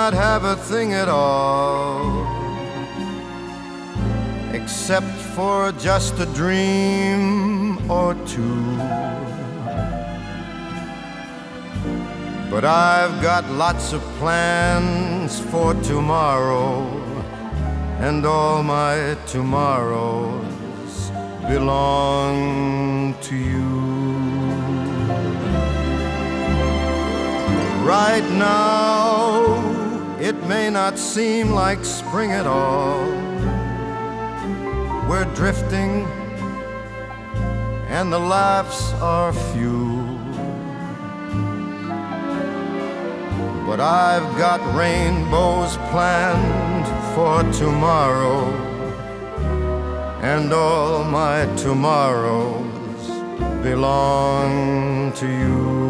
not have a thing at all, except for just a dream or two. But I've got lots of plans for tomorrow, and all my tomorrows belong to you. Right now, it may not seem like spring at all. We're drifting, and the laughs are few. But I've got rainbows planned for tomorrow, and all my tomorrows belong to you.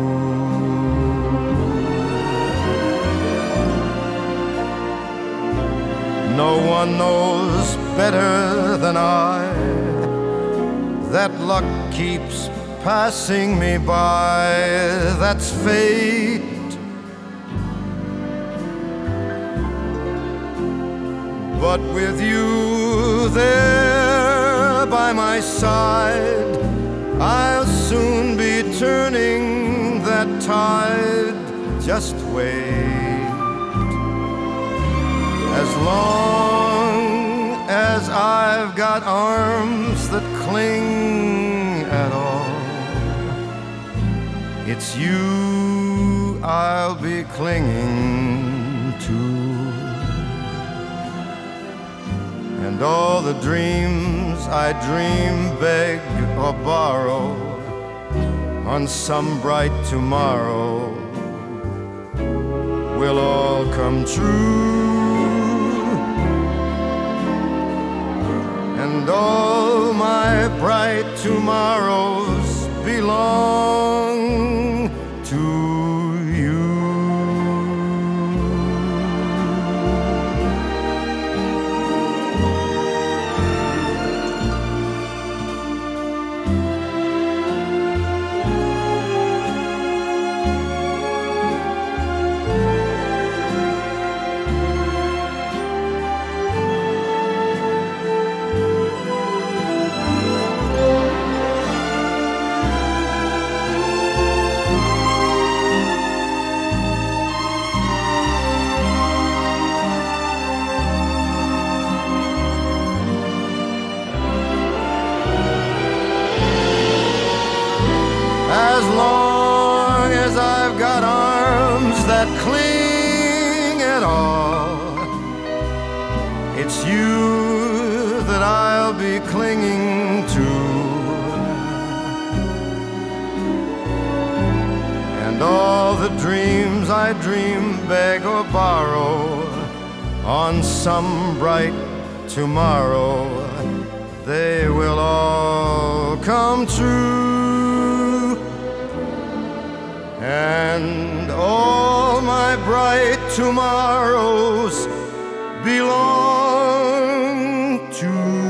No one knows better than I that luck keeps passing me by. That's fate. But with you there by my side, I'll soon be turning that tide. Just wait. As long as I've got arms that cling at all, it's you I'll be clinging to. And all the dreams I dream, beg or borrow on some bright tomorrow will all come true. And all my bright tomorrows belong to you. As long as I've got arms that cling at all, it's you that I'll be clinging to. And all the dreams I dream, beg or borrow on some bright tomorrow, they will all come true. And all my bright tomorrows belong to